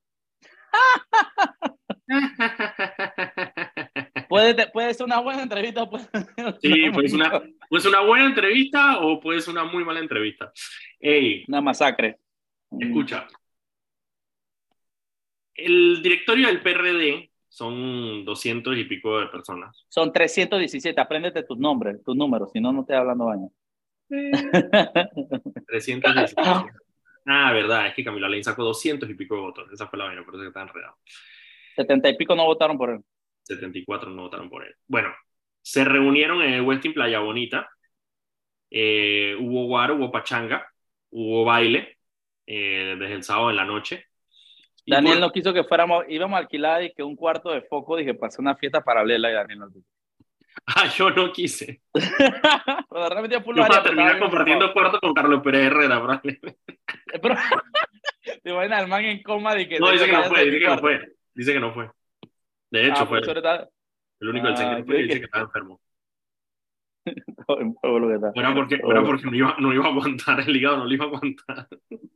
Puede, puede ser una buena entrevista o puede ser Sí, una, pues muy- una, pues una buena entrevista o puede ser una muy mala entrevista. Ey, una masacre. escucha, el directorio del P R D son doscientos y pico de personas. Son trescientos diecisiete. Apréndete tus nombres, tus números, si no, no estoy hablando baño. trescientos diecisiete. Ah, verdad, es que Camilo Alain sacó doscientos y pico de votos. Esa fue la vaina, por eso que está enredado. setenta y pico no votaron por él. setenta y cuatro no votaron por él. Bueno, se reunieron en el Westin Playa Bonita. Eh, hubo guaro, hubo pachanga, hubo baile eh, desde el sábado en la noche. Y Daniel por... no quiso que fuéramos, íbamos a alquilar y que un cuarto de foco, dije, pasé una fiesta paralela y Daniel no quiso. Ah, yo no quise. Pero realmente yo Yo haría, para pero terminar estaba bien compartiendo ocupado. cuarto con Carlos Pérez Herrera, probablemente. Pero, te imaginas al man en coma de que No, dice que no vaya a fue, ser dice mi que no cuarto. fue. Dice que no fue. De hecho, Ah, fue por eso está. el único del C E N que Ah, no yo fue y dice dije que estaba enfermo. todo lo que está. Fuera porque, Todo fuera lo- porque no, iba, no iba a aguantar el hígado, no lo iba a aguantar.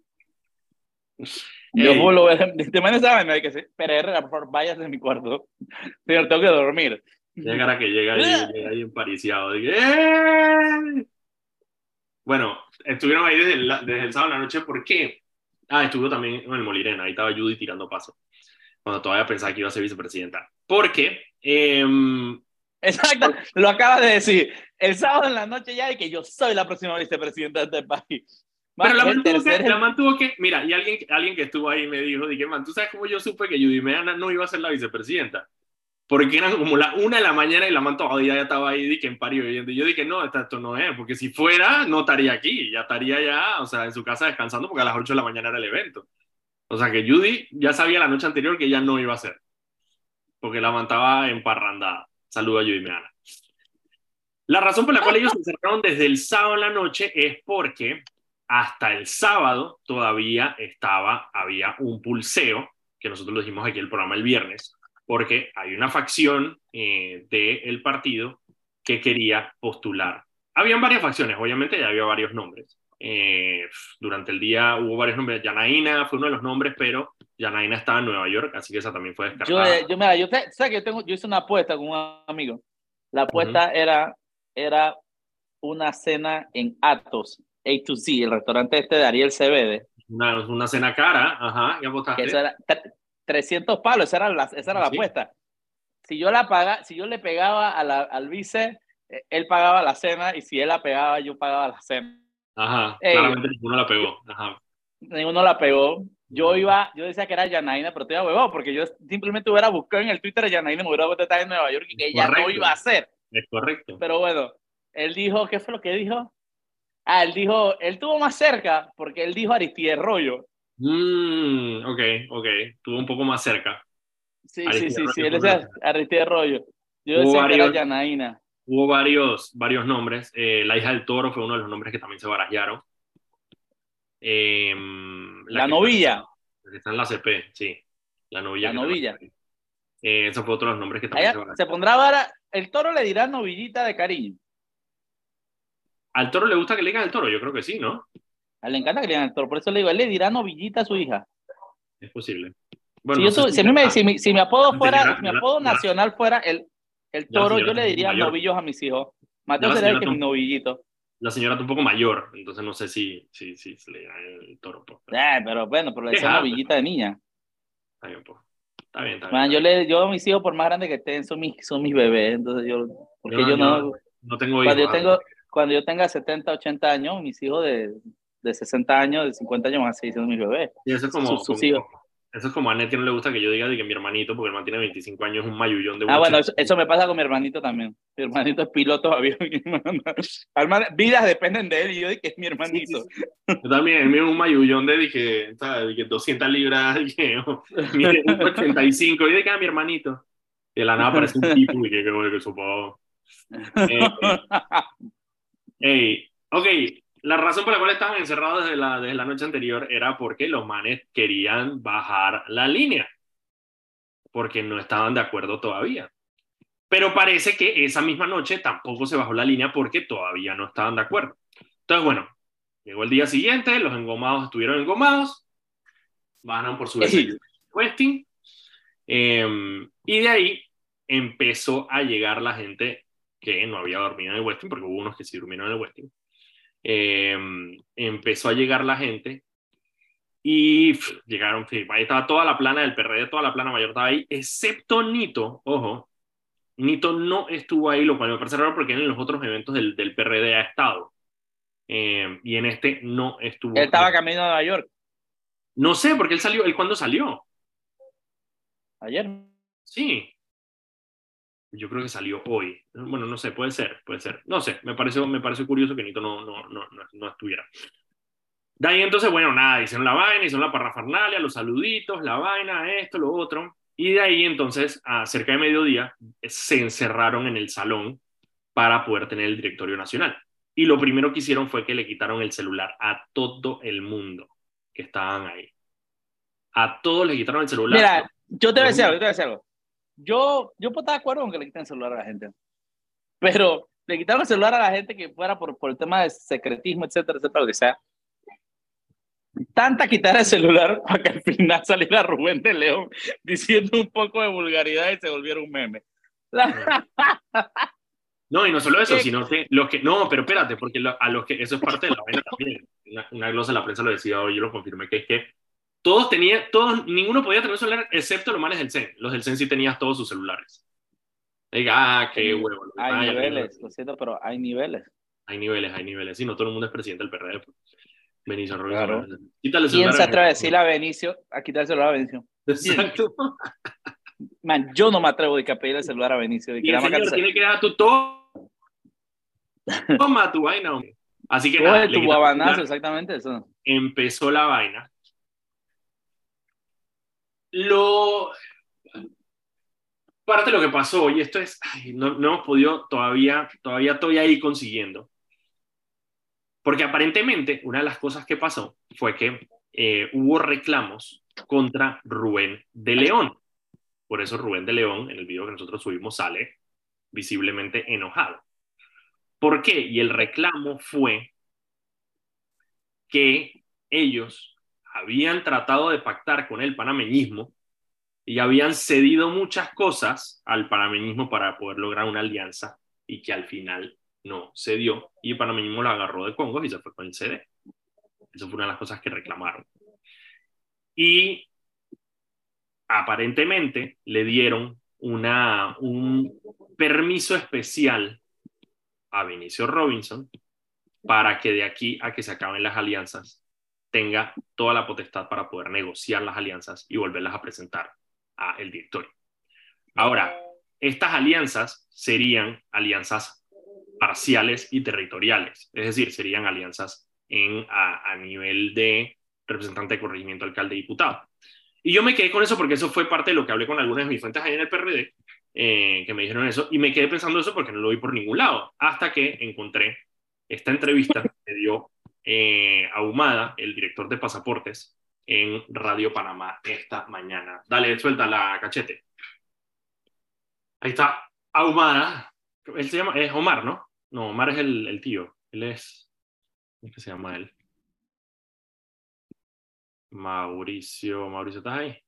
Yo Ey, lo te imaginas esa vaina de que sí, pero Herrera, por favor, váyase de mi cuarto. Señor, tengo que dormir. ya cara que llega ahí, llega ahí empariciado. De que, ¡eh! Bueno, estuvieron ahí desde el, desde el sábado en la noche. ¿Por qué? Ah, estuvo también en el Molirena. Ahí estaba Judy tirando paso. Cuando todavía pensaba que iba a ser vicepresidenta. Porque... Eh, Exacto, lo acabas de decir. El sábado en la noche ya de que yo soy la próxima vicepresidenta de este país. pero Man, la el mantuvo, que, tercer, la mantuvo que... Mira, y alguien, alguien que estuvo ahí me dijo, dije, man, ¿tú sabes cómo yo supe que Judy Meana no iba a ser la vicepresidenta? Porque eran como la una de la mañana y la man todavía ya estaba ahí dije, en París viviendo. Y yo dije, no, esto no es, porque si fuera, no estaría aquí, ya estaría ya, o sea, en su casa descansando, porque a las ocho de la mañana era el evento. O sea, que Judy ya sabía la noche anterior que ella no iba a ser, porque la man estaba emparrandada. Saludo a Judy Meana. La razón por la cual ellos se encerraron desde el sábado en la noche es porque hasta el sábado todavía estaba, había un pulseo, que nosotros lo dijimos aquí en el programa el viernes, porque hay una facción eh, del partido que quería postular. Habían varias facciones, obviamente ya había varios nombres, Eh, durante el día hubo varios nombres. Yanaína fue uno de los nombres, pero Yanaína estaba en Nueva York, así que esa también fue Yo, descartada. eh, yo, mira, yo, te, ¿sabes que yo, tengo, yo hice una apuesta con un amigo? La apuesta Uh-huh. era, era una cena en Atos, A to Z, el restaurante este de Ariel Cebede. Una, una cena cara, ajá, ¿ya Que votaste? eso era trescientos palos, esa era la, esa era la ¿Sí? apuesta. Si yo, la paga, si yo le pegaba a la, al vice, él pagaba la cena, y si él la pegaba, yo pagaba la cena. Ajá, Ey, claramente ninguno la pegó. Ajá. Ninguno la pegó. Yo No. iba, yo decía que era Yanaína, pero te iba huevado, porque yo simplemente hubiera buscado en el Twitter a Yanaína y me hubiera vuelto a estar en Nueva York y que ella Correcto. no iba a hacer. Es correcto. Pero bueno, él dijo, ¿qué fue lo que dijo? Ah, él dijo, él tuvo más cerca, porque él dijo Aristide Rollo. Mm, ok, ok, estuvo un poco más cerca. Sí, Aristide sí, sí, Rollo sí, él fue decía Aristide Rollo. Yo Hubo decía que era varios, Yanaína. hubo varios, varios nombres. Eh, la hija del toro fue uno de los nombres que también se barajearon. Eh, la, La que está, novilla, la que está en la C P, sí. La novilla la que está en la novilla. C P. Eh, esos fue otro de los nombres que también se Ella se barajearon. pondrá vara, el toro le dirá novillita de cariño. ¿Al toro le gusta que le digan el toro? Yo creo que sí, ¿no? A él le encanta que le digan el toro, por eso le digo, él le dirá novillita a su hija. Es posible. Si, Bueno, yo no sé tuve- si si, a mí me- ya, si mi, si mi apodo la fuera, señora, si mi ya la, apodo ya la- nacional fuera el, el ya la toro, señora yo está le un poco diría mayor. novillos a mis hijos. Ya Mateo la sería el señora que está mi un, novillito. la señora está un poco mayor, entonces no sé si, si, si se le dirá el toro. Pues, pero- Eh, pero bueno, pero le decía Deja, pero novillita de niña. está bien, pues. Está bien, está bien, Man, está yo, bien. le, yo a mis hijos, por más grandes que estén, son mis, son mis bebés. Entonces yo, Yo porque no, yo yo no, no, no tengo cuando hijos, yo así tengo, que cuando yo tenga setenta, ochenta años, mis hijos de, de sesenta años, de cincuenta años van a seguir siendo mis bebés. y eso es Sus, como, sus como, hijos. eso es como a Anet, que no le gusta que yo diga de que mi hermanito, porque el man tiene veinticinco años, un mayullón de Ah, bueno, ochenta. eso, eso me pasa con mi hermanito también. Mi hermanito es piloto de avión. Hermano, vidas dependen de él y yo de que es mi Sí, sí, hermanito. sí. Yo también, el mío es un mayullón de, dije, ¿sabes? De que doscientas libras, dije, mide uno ochenta y cinco, y de que, ah, mi hermanito. Y de la nada aparece un tipo, y que, que, que, que supo. Eh, hey, ok, la razón por la cual estaban encerrados desde la, desde la noche anterior era porque los manes querían bajar la línea, porque no estaban de acuerdo todavía. Pero parece que esa misma noche tampoco se bajó la línea porque todavía no estaban de acuerdo. Entonces, bueno, llegó el día siguiente, los engomados estuvieron engomados, bajaron por su Ey, desayuno Westin, eh, y de ahí empezó a llegar la gente que no había dormido en el Westin, porque hubo unos que sí durmieron en el Westin. Eh, empezó a llegar la gente y pff, llegaron, ahí estaba toda la plana del P R D, toda la plana mayor estaba ahí, excepto Nito, ojo, Nito no estuvo ahí, lo cual me parece raro porque en los otros eventos del, del P R D ha estado. Eh, y en este no estuvo. él estaba camino a Nueva York No sé, porque él salió, él cuándo salió. ayer. Sí. Yo creo que salió hoy. Bueno, no sé, puede ser, puede ser. No sé, me pareció, me pareció curioso que Nito no, no, no, no, no estuviera. De ahí entonces, bueno, nada, hicieron la vaina, hicieron la parrafernalia, los saluditos, la vaina, esto, lo otro. Y de ahí entonces, a cerca de mediodía, se encerraron en el salón para poder tener el directorio nacional. Y lo primero que hicieron fue que le quitaron el celular a todo el mundo que estaban ahí. A todos les quitaron el celular. Mira, yo te voy a decir algo, yo te voy a decir algo. Yo, yo puedo estar de acuerdo con que le quiten el celular a la gente. Pero le quitaron el celular a la gente que fuera por, por el tema de secretismo, etcétera, etcétera, lo que sea. Tanta quitar el celular para que al final saliera Rubén de León diciendo un poco de vulgaridad y se volviera un meme. La... No, y no solo eso, ¿Qué? sino que los que. No, pero espérate, porque lo, a los que. Eso es parte de la vaina también. Una, una glosa de la prensa lo decía hoy, yo lo confirmé, que es que todos tenían. Todos, ninguno podía tener un celular excepto los manes del C E N. Los del C E N sí tenían todos sus celulares. Diga, ah, qué huevo. Hay Ay, niveles, hay, lo siento, pero hay niveles. hay niveles, hay niveles. Sí, no todo el mundo es presidente del P R D. Pues. Benicio Claro. Robinson. Quítale el ¿Quién celular. se atreve a decirle a Benicio, a quitar el celular a Benicio? Exacto. Man, yo no me atrevo de que a pedirle el celular a Benicio. De que Y el señor tiene que dar tu to toma tu vaina. Hombre. Así que nada. Coge tu guabanazo, exactamente eso. Empezó la vaina. Lo... Parte de lo que pasó, y esto es, ay, no, no hemos podido todavía, todavía estoy ahí consiguiendo. Porque aparentemente una de las cosas que pasó fue que eh, hubo reclamos contra Rubén de León. Por eso Rubén de León, en el video que nosotros subimos, sale visiblemente enojado. ¿Por qué? Y el reclamo fue que ellos habían tratado de pactar con el panameñismo y habían cedido muchas cosas al panameñismo para poder lograr una alianza y que al final no se dio y el panameñismo lo agarró de Congo y se fue con el C D. Eso fue una de las cosas que reclamaron. Y aparentemente le dieron una, un permiso especial a Vinicio Robinson para que de aquí a que se acaben las alianzas tenga toda la potestad para poder negociar las alianzas y volverlas a presentar al directorio. Ahora, estas alianzas serían alianzas parciales y territoriales, es decir, serían alianzas en, a, a nivel de representante de corregimiento, alcalde, diputado. Y yo me quedé con eso porque eso fue parte de lo que hablé con algunas de mis fuentes ahí en el P R D, eh, que me dijeron eso, y me quedé pensando eso porque no lo vi por ningún lado, hasta que encontré esta entrevista que dio eh, Ahumada, el director de pasaportes, en Radio Panamá esta mañana. Dale, suelta la Cachete. Ahí está Ahumada. Él se llama, es Omar, ¿no? No, Omar es el, el tío. Él es, ¿cómo es que se llama él? Mauricio, Mauricio, ¿estás ahí?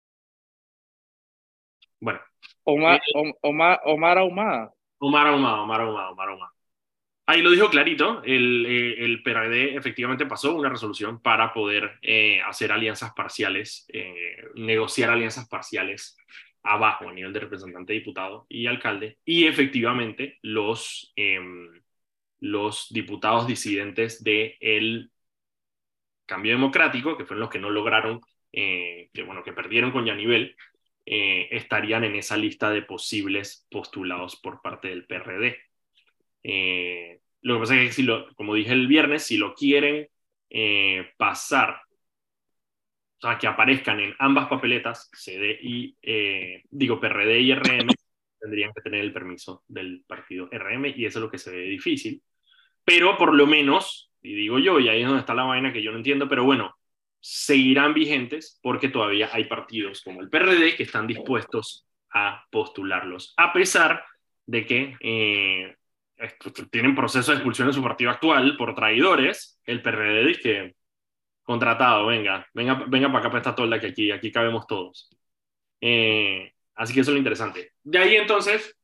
Bueno. Omar, eh, Omar, Omar Ahumada. Omar Ahumada, Omar Ahumada, Omar Ahumada. Ahí lo dijo clarito, el, eh, el P R D efectivamente pasó una resolución para poder eh, hacer alianzas parciales, eh, negociar alianzas parciales abajo, a nivel de representante, diputado y alcalde, y efectivamente los, eh, los diputados disidentes del Cambio Democrático, que fueron los que no lograron, eh, que, bueno, que perdieron con Yanivel, eh, estarían en esa lista de posibles postulados por parte del P R D. Eh, lo que pasa es que, si lo, como dije el viernes, si lo quieren eh, pasar, o sea, que aparezcan en ambas papeletas, C D y, eh, digo, P R D y R M, tendrían que tener el permiso del partido R M, y eso es lo que se ve difícil. Pero por lo menos, y digo yo, y ahí es donde está la vaina que yo no entiendo, pero bueno, seguirán vigentes porque todavía hay partidos como el P R D que están dispuestos a postularlos, a pesar de que eh, tienen proceso de expulsión de su partido actual por traidores. El P R D dice que contratado, venga, venga, venga para acá para esta tolda que aquí, aquí cabemos todos. Eh, así que eso es lo interesante. De ahí entonces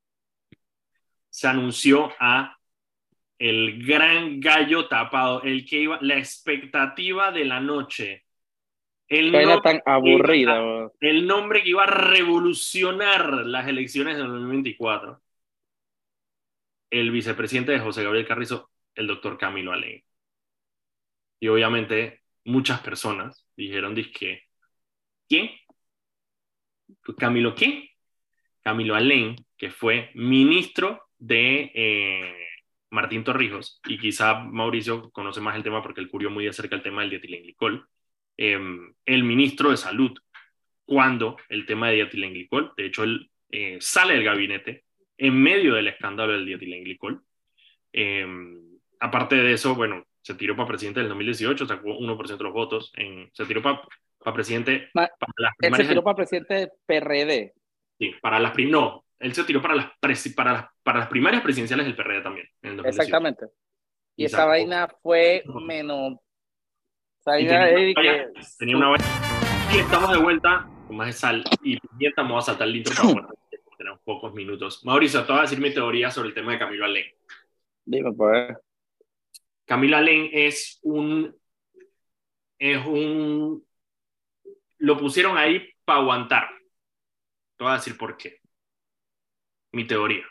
se anunció a el gran gallo tapado, el que iba, la expectativa de la noche. El Vaina nombre, tan aburrida. iba, el nombre que iba a revolucionar las elecciones del dos mil veinticuatro. El vicepresidente de José Gabriel Carrizo, el doctor Camilo Alén. Y obviamente muchas personas dijeron, dizque, ¿quién? ¿Camilo qué? Camilo Alén, que fue ministro de eh, Martín Torrijos, y quizá Mauricio conoce más el tema porque él cubrió muy de cerca el tema del dietilenglicol, eh, el ministro de Salud, cuando el tema de dietilenglicol, de hecho él eh, sale del gabinete en medio del escándalo del dietilenglicol. Eh, aparte de eso, bueno, se tiró para presidente del dos mil dieciocho, sacó uno por ciento de los votos, en, se tiró para, para presidente Ma, para las él se tiró del, para presidente del P R D. Sí, para las prim no, él se tiró para las, para las, para las primarias presidenciales del P R D también, en el dos mil dieciocho. Exactamente. Y, y esa sacó, vaina fue menos... Tenía, una valla, tenía una valla. Y estamos de vuelta con más de sal y pimienta. Vamos a saltar el intro para poder, tenemos pocos minutos. Mauricio, te voy a decir mi teoría sobre el tema de Camilo Alén. Dime, pues. Camilo Alén es un, es un, lo pusieron ahí para aguantar. Te voy a decir por qué. Mi teoría.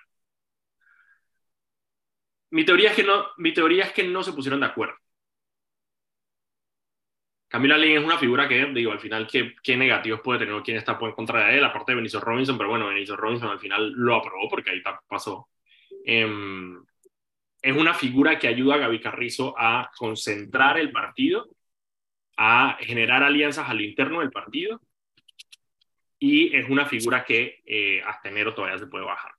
Mi teoría es que no, mi teoría es que no se pusieron de acuerdo. Camilo Alén es una figura que, digo, al final, ¿qué, qué negativos puede tener quien está en contra de él? Aparte de Benicio Robinson, pero bueno, Benicio Robinson al final lo aprobó porque ahí pasó. Eh, es una figura que ayuda a Gaby Carrizo a concentrar el partido, a generar alianzas a lo interno del partido, y es una figura que eh, hasta enero todavía se puede bajar.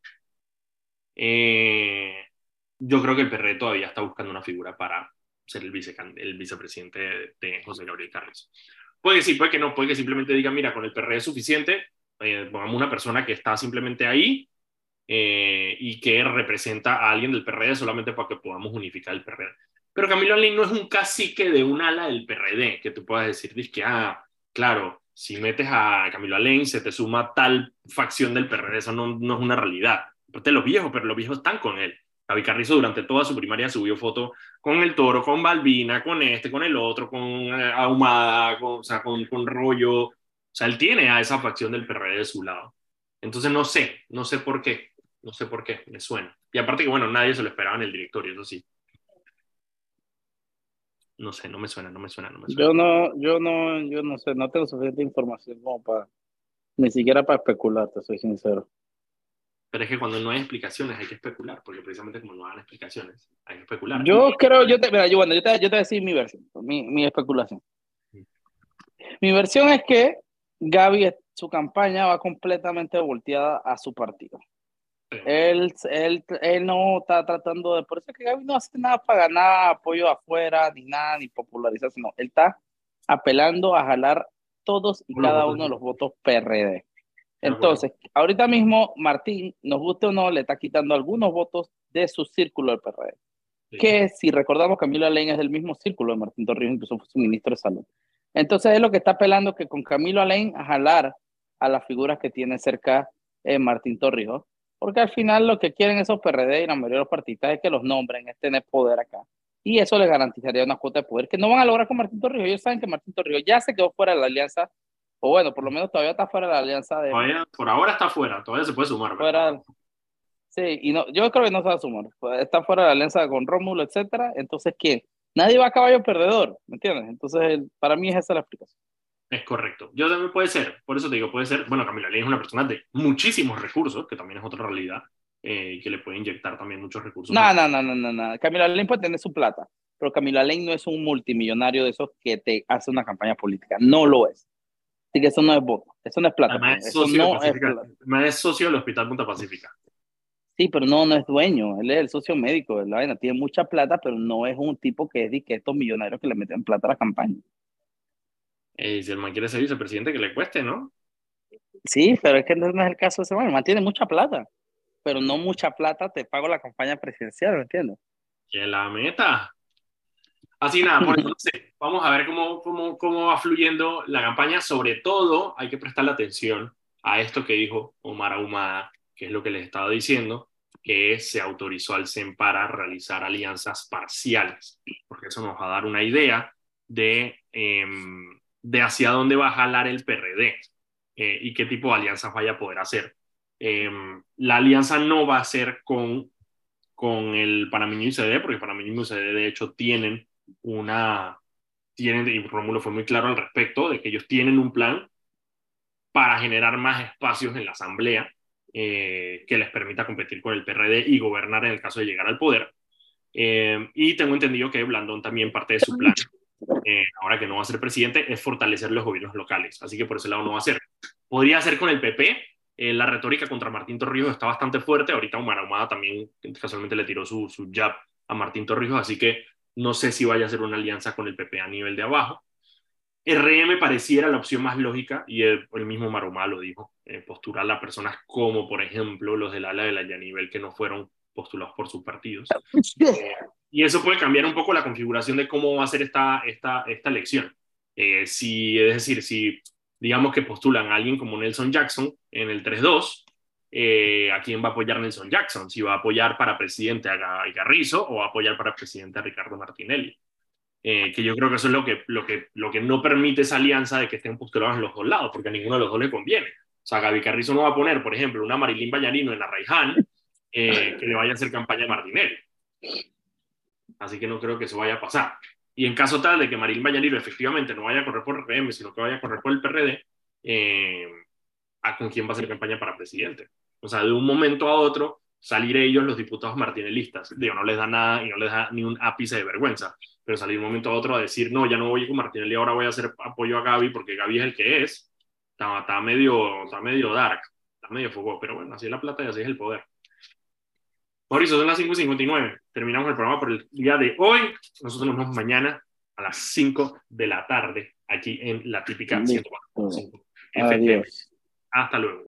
Eh, yo creo que el P R D todavía está buscando una figura para ser el, vice, el vicepresidente de, de José Gabriel Carrizo. Puede que sí, puede que no, puede que simplemente diga, mira, con el P R D es suficiente, eh, pongamos una persona que está simplemente ahí eh, y que representa a alguien del P R D solamente para que podamos unificar el P R D. Pero Camilo Alain no es un cacique de un ala del P R D, que tú puedas decir, que, ah, claro, si metes a Camilo Alain se te suma tal facción del P R D, eso no, no es una realidad. Aparte los viejos, pero los viejos están con él. Gaby Carrizo durante toda su primaria subió fotos con el Toro, con Balbina, con este, con el otro, con eh, Ahumada, con, o sea, con, con Rollo. O sea, él tiene a esa facción del P R D de su lado. Entonces no sé, no sé por qué, no sé por qué, me suena. Y aparte que, bueno, nadie se lo esperaba en el directorio, eso sí. No sé, no me suena, no me suena, no me suena. Yo no, yo no, yo no sé, no tengo suficiente información como para, ni siquiera para especular, te soy sincero. Pero es que cuando no hay explicaciones hay que especular, porque precisamente como no dan explicaciones, hay que especular. Yo creo, yo te, mira, yo, bueno, yo te, yo te voy a decir mi versión, mi, mi especulación. Mi versión es que Gaby, su campaña va completamente volteada a su partido. Sí. Él, él, él no está tratando de... Por eso es que Gaby no hace nada para ganar apoyo afuera, ni nada, ni popularizarse, no. Él está apelando a jalar todos y cada uno de los votos P R D. Entonces, ahorita mismo Martín, nos guste o no, le está quitando algunos votos de su círculo del P R D. Sí. Que si recordamos, Camilo Alain es del mismo círculo de Martín Torrijos, incluso fue su ministro de Salud. Entonces, es lo que está apelando, que con Camilo Alain a jalar a las figuras que tiene cerca eh, Martín Torrijos, porque al final lo que quieren esos P R D y la mayoría de los partidistas es que los nombren, es tener poder acá. Y eso les garantizaría una cuota de poder que no van a lograr con Martín Torrijos. Ellos saben que Martín Torrijos ya se quedó fuera de la alianza, o bueno, por lo menos todavía está fuera de la alianza de... Todavía, por ahora está fuera, todavía se puede sumar. Fuera, sí, y no, yo creo que no se va a sumar. Está fuera de la alianza con Rómulo, etcétera. Entonces, ¿quién? Nadie va a caballo perdedor, ¿me entiendes? Entonces, para mí es esa la explicación. Es correcto. Yo también puede ser, por eso te digo, puede ser, bueno, Camilo Alain es una persona de muchísimos recursos, que también es otra realidad, eh, que le puede inyectar también muchos recursos. No, no, no, no, no, no. Camilo Alain puede tener su plata, pero Camilo Alain no es un multimillonario de esos que te hace una campaña política. No lo es. Así que eso no es voto, eso no es plata. Además, es eso socio, no es, plata. Además es socio del Hospital Punta Pacífica. Sí, pero no, no es dueño, él es el socio médico de la vaina, tiene mucha plata, pero no es un tipo que es de que estos millonarios que le meten plata a la campaña. Eh, si el man quiere ser vicepresidente, que le cueste, ¿no? Sí, pero es que no es el caso de ese man, el man tiene mucha plata, pero no mucha plata te pago la campaña presidencial, ¿me entiendes? Que la meta. Así nada, por eso no sé, vamos a ver cómo, cómo, cómo va fluyendo la campaña. Sobre todo, hay que prestarle atención a esto que dijo Omar Ahumada, que es lo que les estaba diciendo, que se autorizó al C E N para realizar alianzas parciales, porque eso nos va a dar una idea de, eh, de hacia dónde va a jalar el P R D eh, y qué tipo de alianzas vaya a poder hacer. Eh, la alianza no va a ser con, con el Panameñismo y U C D, porque Panameñismo y U C D de hecho tienen una, tienen, y Rómulo fue muy claro al respecto, de que ellos tienen un plan para generar más espacios en la asamblea eh, que les permita competir con el P R D y gobernar en el caso de llegar al poder. Eh, y tengo entendido que Blandón también parte de su plan, eh, ahora que no va a ser presidente, es fortalecer los gobiernos locales. Así que por ese lado no va a ser. Podría ser con el P P. Eh, la retórica contra Martín Torrijos está bastante fuerte. Ahorita Omar Ahumada también casualmente le tiró su, su jab a Martín Torrijos, así que no sé si vaya a ser una alianza con el P P a nivel de abajo. R M pareciera la opción más lógica, y el, el mismo Omar Ahumada lo dijo, eh, postular a personas como, por ejemplo, los del ala de la Yanivel que no fueron postulados por sus partidos. Eh, y eso puede cambiar un poco la configuración de cómo va a ser esta, esta, esta elección. Eh, si, es decir, si digamos que postulan a alguien como Nelson Jackson en el tres dos, eh, ¿a quién va a apoyar Nelson Jackson? Si va a apoyar para presidente a Gaby Carrizo o va a apoyar para presidente a Ricardo Martinelli. Eh, que yo creo que eso es lo que, lo, que, lo que no permite esa alianza de que estén postulados en los dos lados, porque a ninguno de los dos le conviene. O sea, Gaby Carrizo no va a poner, por ejemplo, una Marilyn Vallarino en Arraiján eh, que le vaya a hacer campaña a Martinelli. Así que no creo que eso vaya a pasar. Y en caso tal de que Marilyn Vallarino efectivamente no vaya a correr por R M, sino que vaya a correr por el P R D, eh, ¿a con quién va a hacer campaña para presidente? O sea, de un momento a otro, salir ellos, los diputados martinelistas, digo, no les da nada y no les da ni un ápice de vergüenza, pero salir de un momento a otro a decir, no, ya no voy con Martinelli, ahora voy a hacer apoyo a Gaby porque Gaby es el que es, está, está, medio, está medio dark, está medio fuego, pero bueno, así es la plata y así es el poder. Mauricio, son las cinco y cincuenta y nueve. Terminamos el programa por el día de hoy. Nosotros nos vemos mañana a las cinco de la tarde aquí en La Típica ciento cuatro punto cinco. Adiós. Hasta luego.